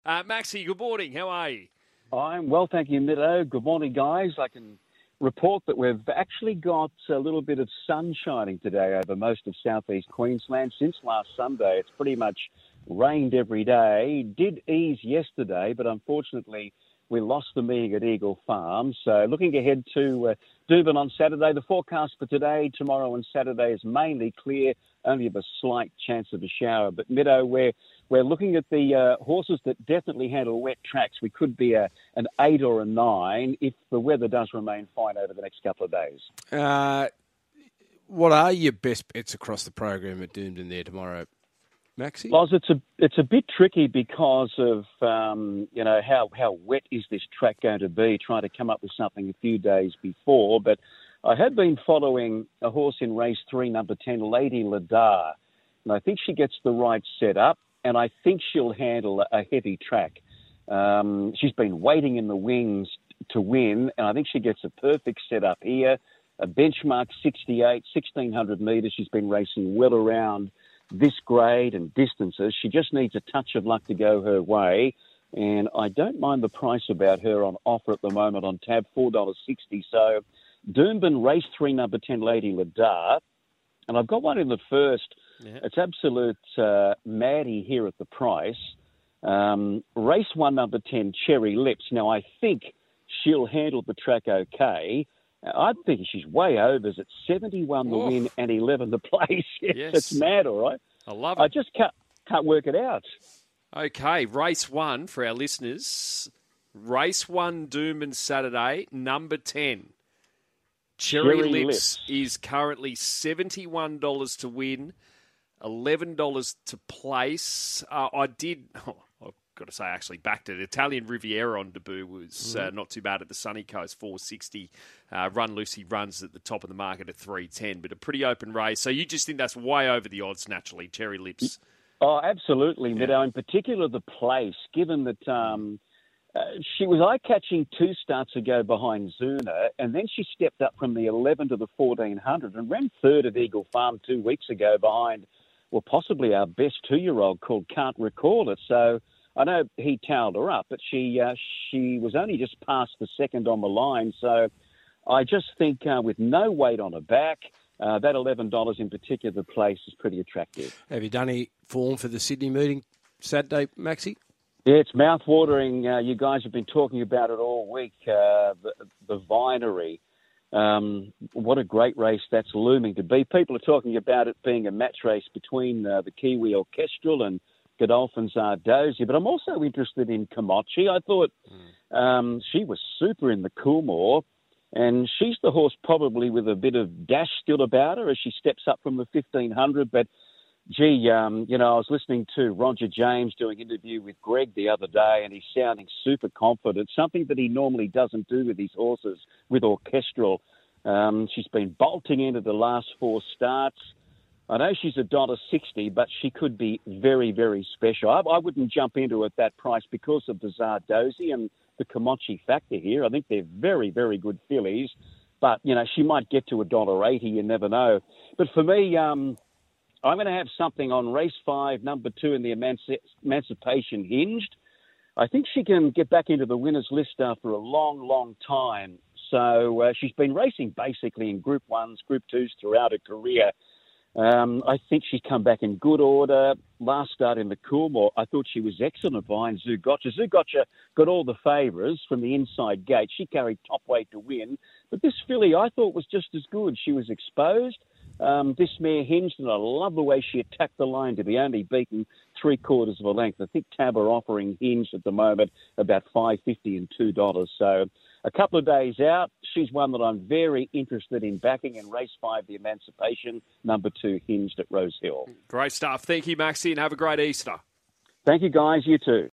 Maxie, good morning. How are you? I'm well, thank you, Middo. Good morning, guys. I can report that we've actually got a little bit of sun shining today over most of southeast Queensland. Since last Sunday, it's pretty much rained every day. Did ease yesterday, but unfortunately we lost the meeting at Eagle Farm. So looking ahead to Doomben on Saturday, the forecast for today, tomorrow and Saturday is mainly clear, only of a slight chance of a shower. But Middo, we're looking at the horses that definitely handle wet tracks. We could be an 8 or a 9 if the weather does remain fine over the next couple of days. What are your best bets across the program at Doomben there tomorrow, Maxie? Loz, it's a bit tricky because of how wet is this track going to be, trying to come up with something a few days before. But I have been following a horse in race 3, number 10, Lady Ladar. And I think she gets the right setup, and I think she'll handle a heavy track. She's been waiting in the wings to win, and I think she gets a perfect setup here. A benchmark 68, 1,600 metres. She's been racing well around this grade and distances. She just needs a touch of luck to go her way. And I don't mind the price about her on offer at the moment on tab, $4.60. So Doomben, race 3, number 10, Lady Ladar. And I've got one in the first. Yeah. It's absolute Maddie here at the price. Race 1, number 10, Cherry Lips. Now, I think she'll handle the track okay. I think she's way overs at 71 the win and 11 the place. Yes. It's mad, all right? I love it. I just can't work it out. Okay, race 1 for our listeners. Race 1, Doomben Saturday, number 10. Cherry Lips is currently $71 to win, $11 to place. I've got to say, I actually backed it. Italian Riviera on debut was not too bad at the Sunny Coast, $4.60. Run Lucy runs at the top of the market at $3.10, but a pretty open race. So you just think that's way over the odds, naturally, Cherry Lips? Oh, absolutely, Middo. In particular, the place, given that she was eye-catching 2 starts ago behind Zuna, and then she stepped up from the 11 to the 1,400 and ran third at Eagle Farm 2 weeks ago behind, well, possibly our best 2-year-old called Can't Recall It. So I know he towed her up, but she was only just past the second on the line. So I just think with no weight on her back, that $11 in particular, the place is pretty attractive. Have you done any form for the Sydney meeting Saturday, Maxie? Yeah, it's mouth-watering. You guys have been talking about it all week, the Vinery. What a great race that's looming to be. People are talking about it being a match race between the Kiwi Orchestral and Godolphin Zardozi, but I'm also interested in Komochi. I thought she was super in the Coolmore, and she's the horse probably with a bit of dash still about her as she steps up from the 1,500, but gee, I was listening to Roger James doing an interview with Greg the other day, and he's sounding super confident, something that he normally doesn't do with his horses, with Orchestral. She's been bolting into the last 4 starts. I know she's $1.60, but she could be very, very special. I wouldn't jump into it at that price because of the Zardozi and the Komochi factor here. I think they're very, very good fillies, but, she might get to $1.80, you never know. But for me, I'm going to have something on race 5, number 2 in the Emancipation Hinged. I think she can get back into the winners list after a long, long time. So she's been racing basically in Group 1s, Group 2s throughout her career. I think she's come back in good order. Last start in the Coolmore, I thought she was excellent behind Zougotcha. Zougotcha got all the favours from the inside gate. She carried top weight to win. But this filly I thought was just as good. She was exposed. This mare Hinged, and I love the way she attacked the line to be only beaten 3/4 of a length. I think Tab are offering Hinged at the moment about $5.50 and $2. So a couple of days out, she's one that I'm very interested in backing in race 5, the Emancipation, number 2 Hinged at Rose Hill. Great stuff. Thank you, Maxie, and have a great Easter. Thank you, guys. You too.